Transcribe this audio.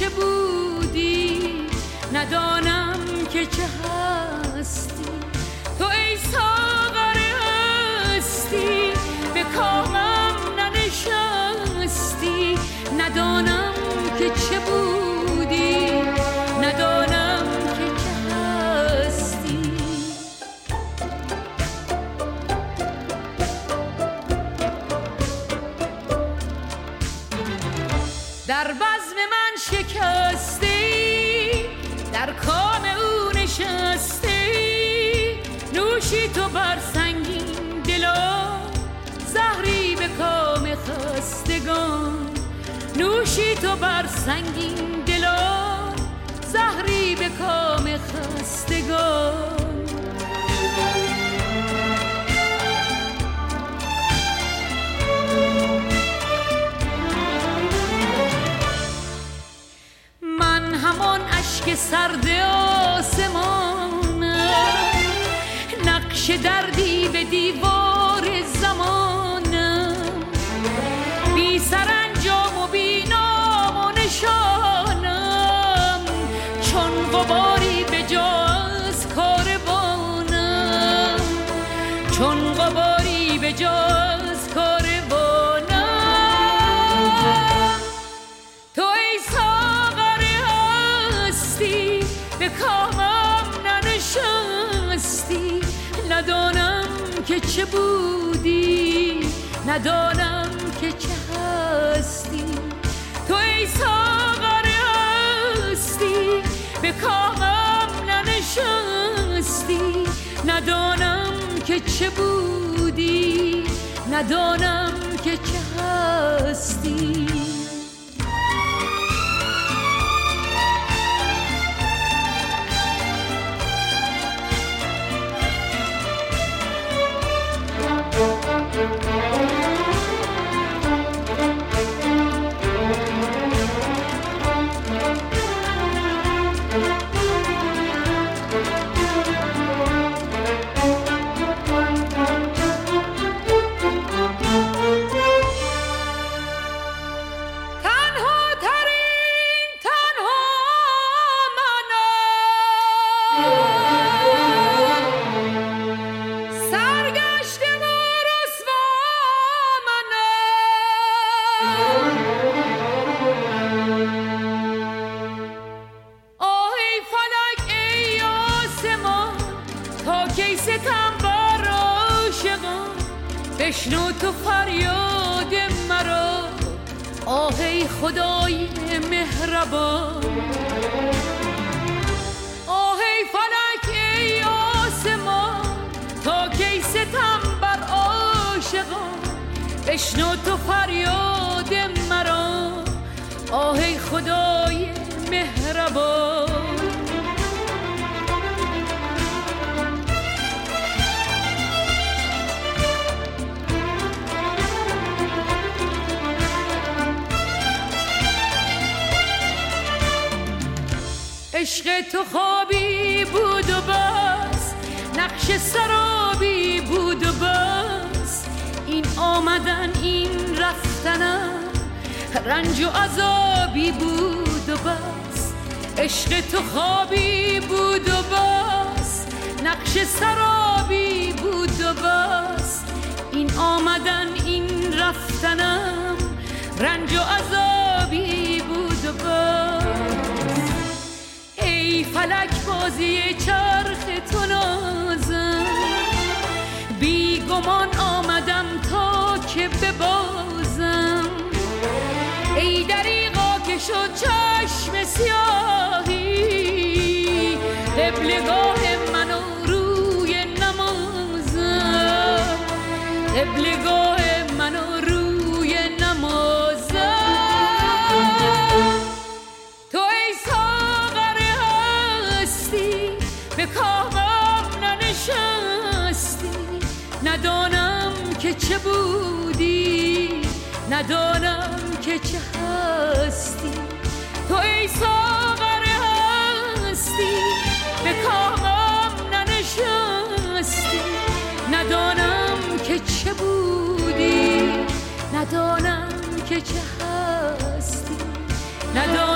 چه بودی، ندانم که چه هستی. تو ای ساغر هستی به کامم ننشستی، ندانم که چه بودی، ندانم که چه هستی. در بزم من شکستی، در کام او نشستی، نوشی تو بر سنگین دلان، زهری به کام خستگان. نوشی تو بر سنگین دلان، زهری به کام خستگان. من همان اشک سرد آسمانم، نقش دردی به دیوار زمانم، بی سرانجام و بی نام و نشانم، چون غباری به جا از کاروانم، چون غباری به جا از کاروانم. تو ای ساغر هستی به کامم ننشستی، ندانم که چه بودی، ندانم که چه هستی. تو ای ساغر هستی به کامم ننشستی، ندانم که چه بودی، ندانم که چه هستی. بشنو تو فریاد مرا، آه ای خدای مهربان. آه ای فلک ای آسمان، تا کی ستم بر عاشقان. بشنو تو فریاد مرا، آه ای خدای مهربان. عشق تو خوابی بود و بس، نقش سرابی بود و بس، این آمدن این رفتنم رنج و عذابی بود و بس. عشق تو خوابی بود و بس، نقش سرابی بود و بس، این آمدن این رفتنم رنج و عذابی بود و بس. ای فلک بازی چرخ تو نازم، بی گمان آمدم تا که ببازم. ای دریغا که شد چشم سیاهی، قبلگاه من و روی نمازم، قبلگاه من و روی نمازم. به کامم ننشستی، ندانم که چه بودی، ندانم که چه هستی. تو ای ساغر هستی به کامم ننشستی، ندانم که چه بودی، ندانم که چه هستی، ندانم